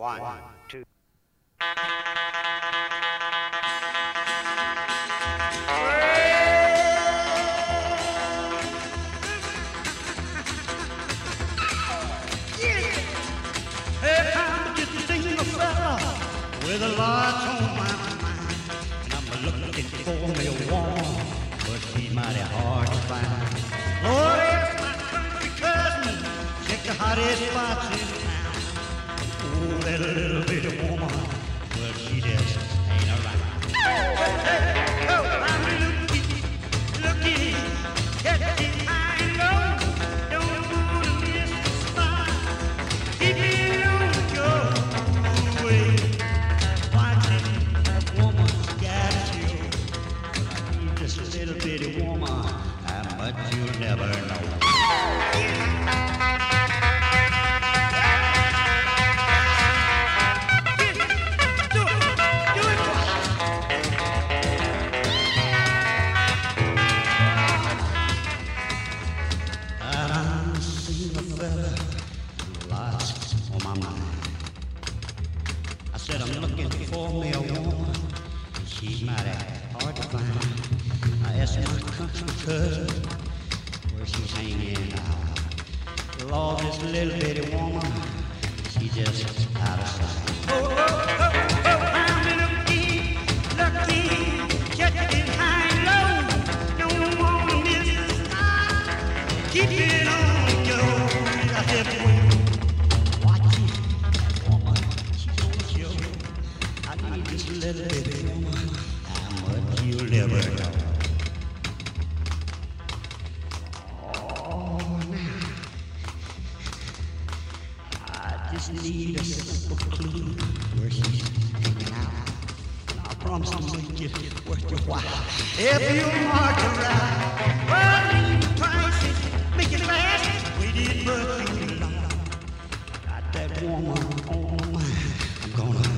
One, two. Hey, I'm just a single fella with a lot on my mind. And I'm looking for me a woman, but she's mighty hard to find. Lord, it's my country cousin, check the hottest spots in town. Oh, that little bitty woman, well, she just ain't around. Hey, oh, I'm looking, catching high and low. Don't wanna miss the spot. Keep it on your way. Watching that woman's got you. But just a little bitty woman, how much you'll never know. I'm seeing a fella, lots on my mind. I said I'm looking for me a woman, and she's mighty hard to find. I asked my country cousin where she's hanging out. Lord, this little bitty woman, she's just out of sight. I'm looking, catching high and low. Don't wanna miss the spot. Keep it on your hip. Watching that woman, she's on the show. I need this little bitty woman, how much you'll never know. Oh, now, I just need a simple clue where she's hanging out. And I promise to make it worth your while. If you mark her right, well, leave prices, make it fast. Waited for too long. Got that woman on my mind. I'm gonna